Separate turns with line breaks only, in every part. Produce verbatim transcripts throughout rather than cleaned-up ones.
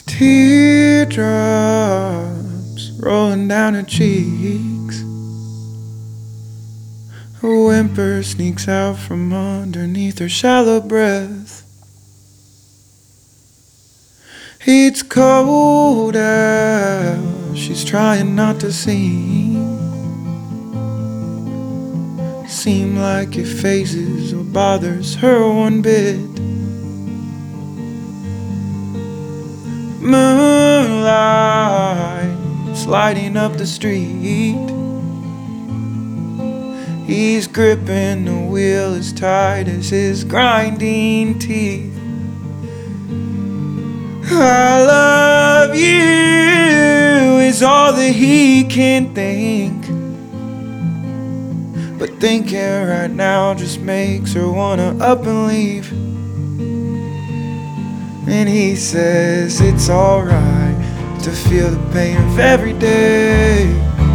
Teardrops rolling down her cheeks. A whimper sneaks out from underneath her shallow breath. It's cold out, she's trying not to seem Seem like it phases or bothers her one bit. Moonlight's lighting up the street. He's gripping the wheel as tight as his grinding teeth. I love you is all that he can think, but thinking right now just makes her wanna up and leave. And he says it's alright to feel the pain of every day,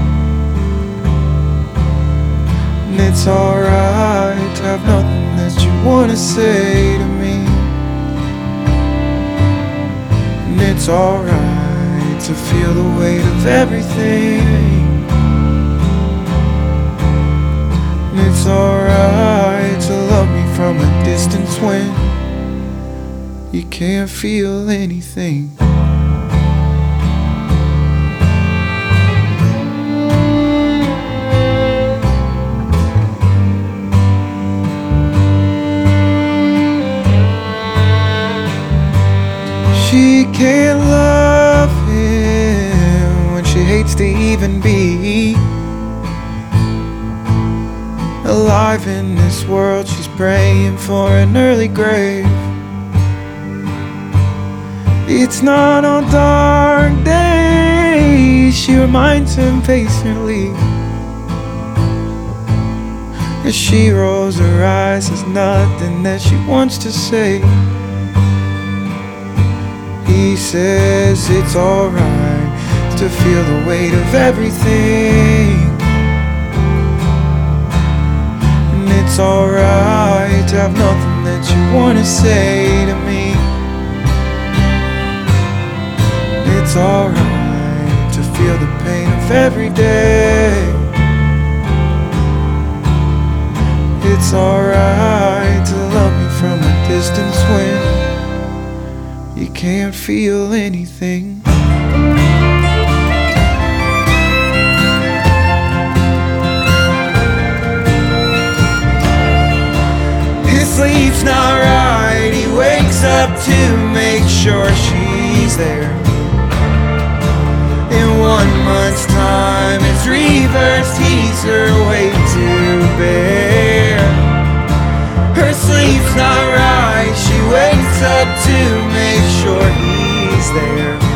and it's alright to have nothing that you wanna say to me. And it's alright to feel the weight of everything. And it's alright to love me from a distance when you can't feel anything. She can't love him when she hates to even be alive in this world. She's praying for an early grave. It's not on dark days, she reminds him patiently, as she rolls her eyes. There's nothing that she wants to say. He says it's alright to feel the weight of everything, and it's alright to have nothing that you wanna say to me. It's alright to feel the pain of every day. It's alright to love me from a distance when you can't feel anything. His sleep's not right, he wakes up to make sure she's there. In one month's time it's reversed, he's her way to bear. Her sleep's not right, she wakes up to make sure he's there.